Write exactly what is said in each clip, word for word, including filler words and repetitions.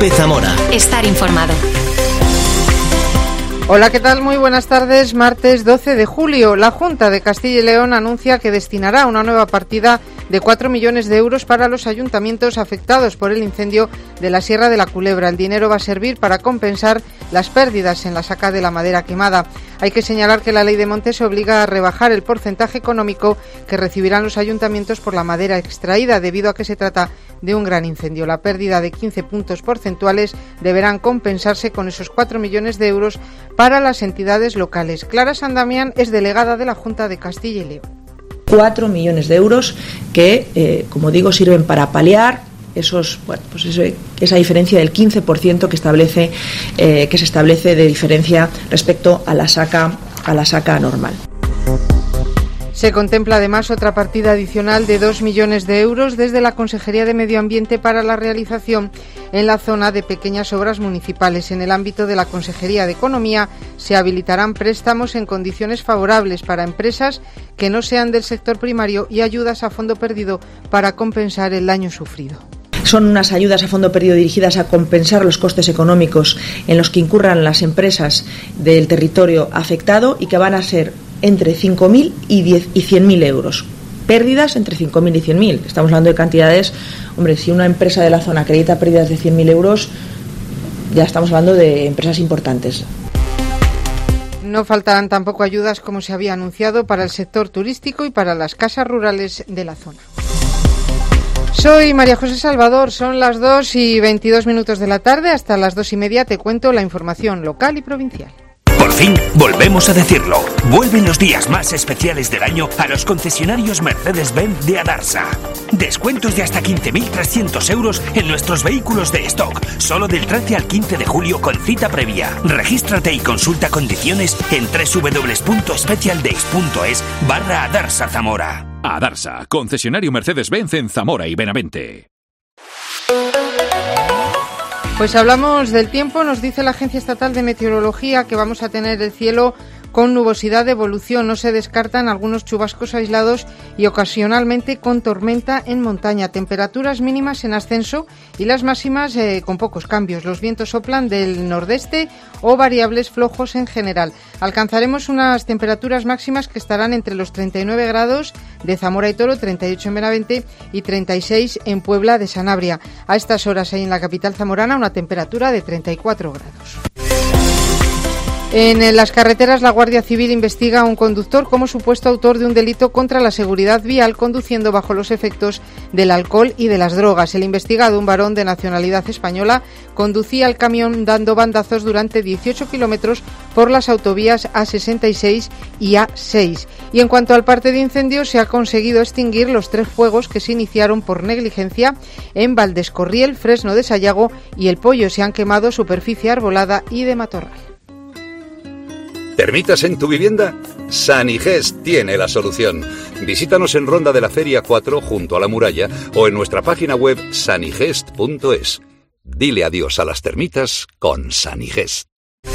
Cope Zamora. Estar informado. Hola, ¿qué tal? Muy buenas tardes. Martes doce de julio. La Junta de Castilla y León anuncia que destinará una nueva partida de cuatro millones de euros para los ayuntamientos afectados por el incendio de la Sierra de la Culebra. El dinero va a servir para compensar las pérdidas en la saca de la madera quemada. Hay que señalar que la Ley de Montes obliga a rebajar el porcentaje económico que recibirán los ayuntamientos por la madera extraída, debido a que se trata de un gran incendio. La pérdida de quince puntos porcentuales deberán compensarse con esos cuatro millones de euros para las entidades locales. Clara Sandamián es delegada de la Junta de Castilla y León. cuatro millones de euros que, eh, como digo, sirven para paliar esos, bueno, pues eso, esa diferencia del quince por ciento que establece, eh, que se establece de diferencia respecto a la saca, a la saca normal. Se contempla además otra partida adicional de dos millones de euros desde la Consejería de Medio Ambiente para la realización en la zona de pequeñas obras municipales. En el ámbito de la Consejería de Economía se habilitarán préstamos en condiciones favorables para empresas que no sean del sector primario y ayudas a fondo perdido para compensar el daño sufrido. Son unas ayudas a fondo perdido dirigidas a compensar los costes económicos en los que incurran las empresas del territorio afectado y que van a ser entre cinco mil y cien mil euros. Pérdidas entre cinco mil y cien mil. Estamos hablando de cantidades. Hombre, si una empresa de la zona acredita pérdidas de cien mil euros, ya estamos hablando de empresas importantes. No faltarán tampoco ayudas, como se había anunciado, para el sector turístico y para las casas rurales de la zona. Soy María José Salvador, son las dos y veintidós minutos de la tarde. Hasta las dos y media te cuento la información local y provincial. Por fin, volvemos a decirlo. Vuelven los días más especiales del año a los concesionarios Mercedes-Benz de Adarsa. Descuentos de hasta quince mil trescientos euros en nuestros vehículos de stock. Solo del trece al quince de julio con cita previa. Regístrate y consulta condiciones en www.specialdays.es barra Adarsa Zamora. Adarsa, concesionario Mercedes-Benz en Zamora y Benavente. Pues hablamos del tiempo. Nos dice la Agencia Estatal de Meteorología que vamos a tener el cielo con nubosidad de evolución. No se descartan algunos chubascos aislados y ocasionalmente con tormenta en montaña. Temperaturas mínimas en ascenso y las máximas eh, con pocos cambios. Los vientos soplan del nordeste o variables flojos en general. Alcanzaremos unas temperaturas máximas que estarán entre los treinta y nueve grados de Zamora y Toro, treinta y ocho en Benavente y treinta y seis en Puebla de Sanabria. A estas horas hay en la capital zamorana una temperatura de treinta y cuatro grados. En las carreteras, la Guardia Civil investiga a un conductor como supuesto autor de un delito contra la seguridad vial, conduciendo bajo los efectos del alcohol y de las drogas. El investigado, un varón de nacionalidad española, conducía el camión dando bandazos durante dieciocho kilómetros por las autovías A sesenta y seis y A seis. Y en cuanto al parte de incendios, se ha conseguido extinguir los tres fuegos que se iniciaron por negligencia en Valdescorriel, Fresno de Sayago y El Pollo. Se han quemado superficie arbolada y de matorral. ¿Termitas en tu vivienda? Sanigest tiene la solución. Visítanos en Ronda de la Feria cuatro, junto a la muralla, o en nuestra página web sanigest punto es. Dile adiós a las termitas con Sanigest.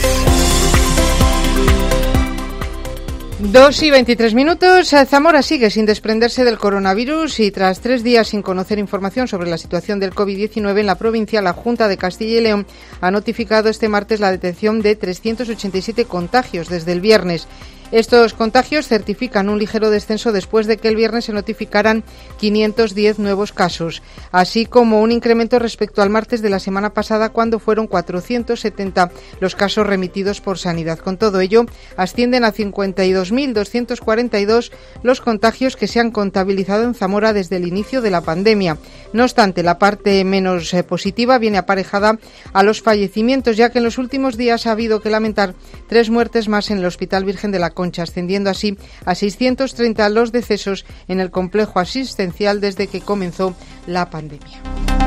Dos y veintitrés minutos. Zamora sigue sin desprenderse del coronavirus y tras tres días sin conocer información sobre la situación del covid diecinueve en la provincia, la Junta de Castilla y León ha notificado este martes la detección de trescientos ochenta y siete contagios desde el viernes. Estos contagios certifican un ligero descenso después de que el viernes se notificaran quinientos diez nuevos casos, así como un incremento respecto al martes de la semana pasada, cuando fueron cuatrocientos setenta los casos remitidos por Sanidad. Con todo ello, ascienden a cincuenta y dos mil doscientos cuarenta y dos los contagios que se han contabilizado en Zamora desde el inicio de la pandemia. No obstante, la parte menos eh, positiva viene aparejada a los fallecimientos, ya que en los últimos días ha habido que lamentar tres muertes más en el Hospital Virgen de la Concha, ascendiendo así a seiscientos treinta los decesos en el complejo asistencial desde que comenzó la pandemia.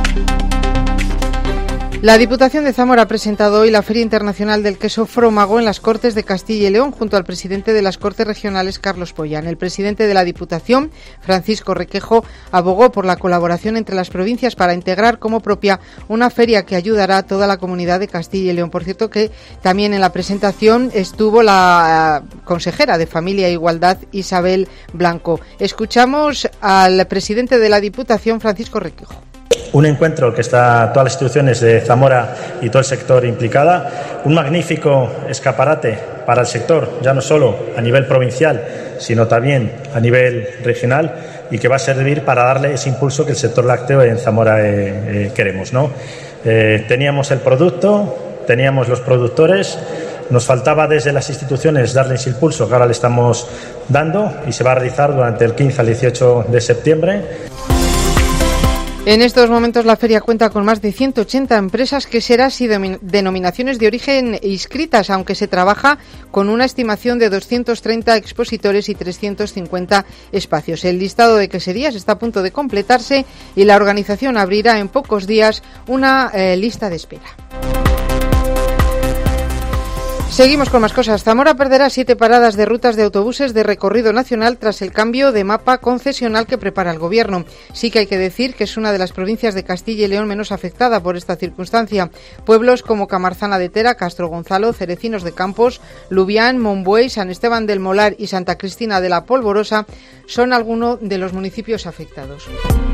La Diputación de Zamora ha presentado hoy la Feria Internacional del Queso Frómago en las Cortes de Castilla y León, junto al presidente de las Cortes Regionales, Carlos Pollán. El presidente de la Diputación, Francisco Requejo, abogó por la colaboración entre las provincias para integrar como propia una feria que ayudará a toda la comunidad de Castilla y León. Por cierto, que también en la presentación estuvo la consejera de Familia e Igualdad, Isabel Blanco. Escuchamos al presidente de la Diputación, Francisco Requejo. Un encuentro que está todas las instituciones de Zamora y todo el sector implicada, un magnífico escaparate para el sector, ya no solo a nivel provincial, sino también a nivel regional, y que va a servir para darle ese impulso que el sector lácteo en Zamora eh, eh, queremos, ¿no? Eh, teníamos el producto, teníamos los productores, nos faltaba desde las instituciones darles el impulso que ahora le estamos dando, y se va a realizar durante el quince al dieciocho de septiembre. En estos momentos la feria cuenta con más de ciento ochenta empresas, queseras y denominaciones de origen inscritas, aunque se trabaja con una estimación de doscientos treinta expositores y trescientos cincuenta espacios. El listado de queserías está a punto de completarse y la organización abrirá en pocos días una eh, lista de espera. Seguimos con más cosas. Zamora perderá siete paradas de rutas de autobuses de recorrido nacional tras el cambio de mapa concesional que prepara el Gobierno. Sí que hay que decir que es una de las provincias de Castilla y León menos afectada por esta circunstancia. Pueblos como Camarzana de Tera, Castro Gonzalo, Cerecinos de Campos, Lubián, Monbuey, San Esteban del Molar y Santa Cristina de la Polvorosa son algunos de los municipios afectados.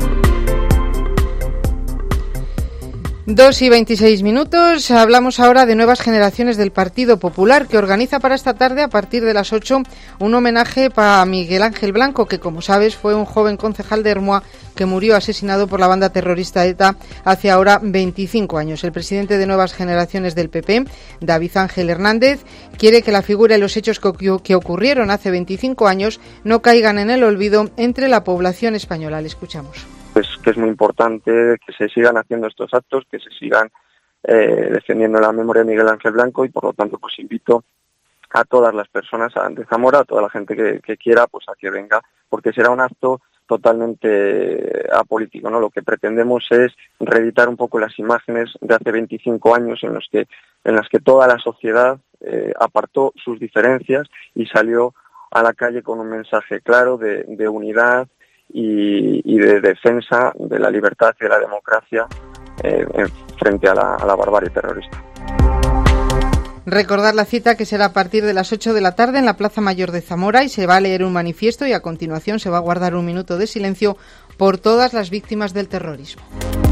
Dos y veintiséis minutos. Hablamos ahora de Nuevas Generaciones del Partido Popular, que organiza para esta tarde, a partir de las ocho, un homenaje para Miguel Ángel Blanco, que, como sabes, fue un joven concejal de Ermua que murió asesinado por la banda terrorista ETA hace ahora veinticinco años. El presidente de Nuevas Generaciones del P P, David Ángel Hernández, quiere que la figura y los hechos que ocurrieron hace veinticinco años no caigan en el olvido entre la población española. Le escuchamos. Pues que es muy importante que se sigan haciendo estos actos, que se sigan eh, defendiendo la memoria de Miguel Ángel Blanco, y por lo tanto pues invito a todas las personas de Zamora, a toda la gente que, que quiera, pues a que venga, porque será un acto totalmente apolítico, ¿no? Lo que pretendemos es reeditar un poco las imágenes de hace veinticinco años en los que en las que toda la sociedad eh, apartó sus diferencias y salió a la calle con un mensaje claro de, de unidad Y, y de defensa de la libertad y de la democracia eh, frente a la, a la barbarie terrorista. Recordar la cita, que será a partir de las ocho de la tarde en la Plaza Mayor de Zamora, y se va a leer un manifiesto y a continuación se va a guardar un minuto de silencio por todas las víctimas del terrorismo.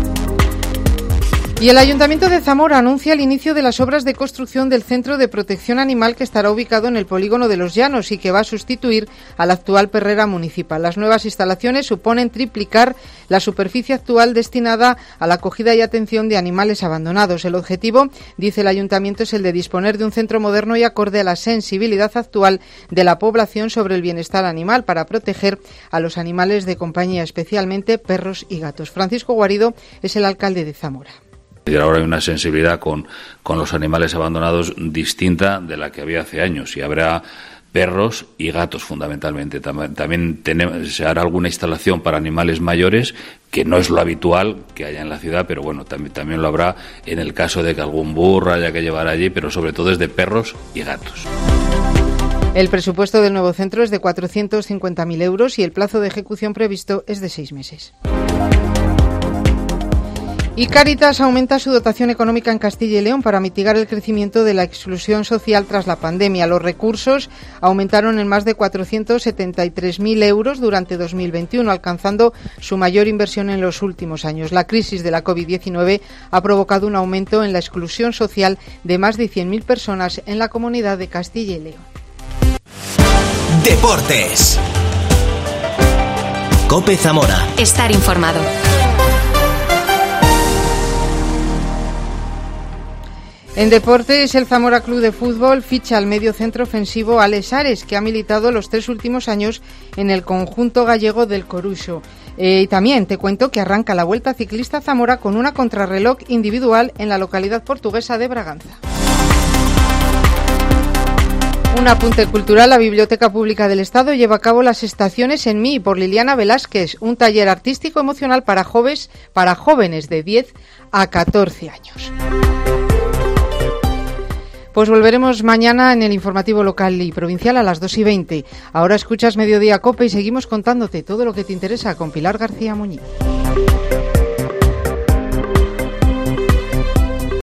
Y el Ayuntamiento de Zamora anuncia el inicio de las obras de construcción del Centro de Protección Animal, que estará ubicado en el polígono de Los Llanos y que va a sustituir a la actual perrera municipal. Las nuevas instalaciones suponen triplicar la superficie actual destinada a la acogida y atención de animales abandonados. El objetivo, dice el Ayuntamiento, es el de disponer de un centro moderno y acorde a la sensibilidad actual de la población sobre el bienestar animal, para proteger a los animales de compañía, especialmente perros y gatos. Francisco Guarido es el alcalde de Zamora. Y ahora hay una sensibilidad con, con los animales abandonados distinta de la que había hace años, y habrá perros y gatos fundamentalmente. También, también tenemos, se hará alguna instalación para animales mayores, que no es lo habitual que haya en la ciudad, pero bueno, también, también lo habrá en el caso de que algún burro haya que llevar allí, pero sobre todo es de perros y gatos. El presupuesto del nuevo centro es de cuatrocientos cincuenta mil euros y el plazo de ejecución previsto es de seis meses. Y Cáritas aumenta su dotación económica en Castilla y León para mitigar el crecimiento de la exclusión social tras la pandemia. Los recursos aumentaron en más de cuatrocientos setenta y tres mil euros durante dos mil veintiuno, alcanzando su mayor inversión en los últimos años. La crisis de la covid diecinueve ha provocado un aumento en la exclusión social de más de cien mil personas en la comunidad de Castilla y León. Deportes. COPE Zamora. Estar informado. En deportes, el Zamora Club de Fútbol ficha al medio centro ofensivo Alex Ares, que ha militado los tres últimos años en el conjunto gallego del Coruxo. Eh, y también te cuento que arranca la Vuelta Ciclista Zamora con una contrarreloj individual en la localidad portuguesa de Braganza. Un apunte cultural: la Biblioteca Pública del Estado lleva a cabo Las Estaciones en mí, por Liliana Velázquez, un taller artístico emocional para jóvenes, para jóvenes de diez a catorce años. Pues volveremos mañana en el informativo local y provincial a las dos y veinte. Ahora escuchas Mediodía COPE y seguimos contándote todo lo que te interesa con Pilar García Muñiz.